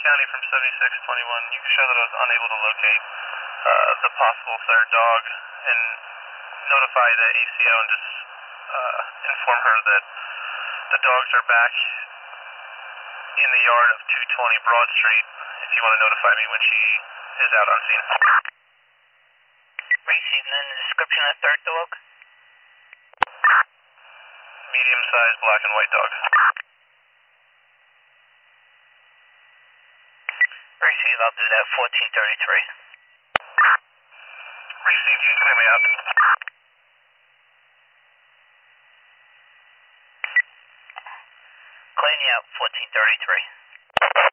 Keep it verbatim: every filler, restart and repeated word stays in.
County from seventy-six twenty-one. You can show that I was unable to locate uh, the possible third dog and notify the A C O and just uh, inform her that the dogs are back in the yard of two twenty Broad Street if you want to notify me when she is out on scene. Receiving then the description of the third dog? Medium-sized black and white dog. Receive, I'll do that, fourteen thirty-three. Received, you can clear me out. Clean you out, fourteen thirty-three.